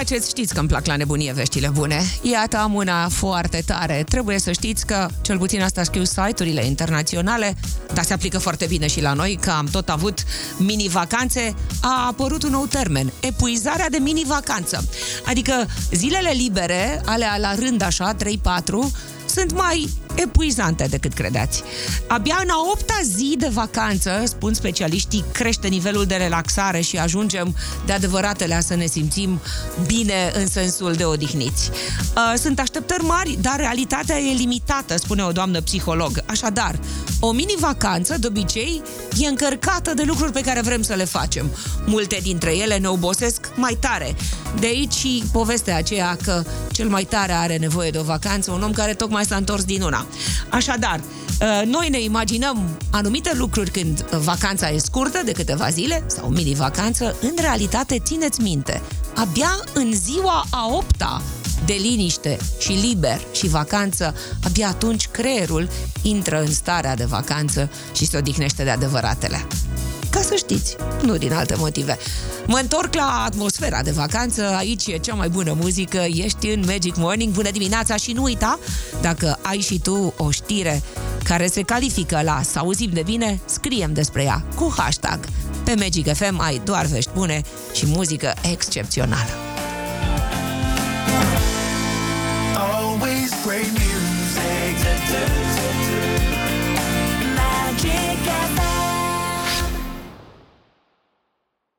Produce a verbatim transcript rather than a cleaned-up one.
faceți? Știți că îmi plac la nebunie veștile bune. Iată, am una foarte tare. Trebuie să știți că, cel puțin asta scriu site-urile internaționale, dar se aplică foarte bine și la noi, că am tot avut mini-vacanțe, a apărut un nou termen, epuizarea de mini-vacanță. Adică zilele libere, alea la rând așa, trei patru, sunt mai epuizante decât credeți. Abia în a opta zi de vacanță, spun specialiștii, crește nivelul de relaxare și ajungem de adevăratele să ne simțim bine în sensul de odihniți. Sunt așteptări mari, dar realitatea e limitată, spune o doamnă psiholog. Așadar, o mini-vacanță, de obicei, e încărcată de lucruri pe care vrem să le facem. Multe dintre ele ne obosesc mai tare. De aici și povestea aceea că cel mai tare are nevoie de o vacanță un om care tocmai s-a întors din una. Așadar, noi ne imaginăm anumite lucruri când vacanța e scurtă, de câteva zile, sau mini-vacanță. În realitate, țineți minte, abia în ziua a opta de liniște și liber și vacanță, abia atunci creierul intră în starea de vacanță și se odihnește de adevăratele. Ca să știți, nu din alte motive. Mă întorc la atmosfera de vacanță, aici e cea mai bună muzică, ești în Magic Morning, bună dimineața și nu uita, dacă ai și tu o știre care se califică la să auzim de bine, scriem despre ea cu hashtag. Pe Magic F M ai doar vești bune și muzică excepțională. Always great music.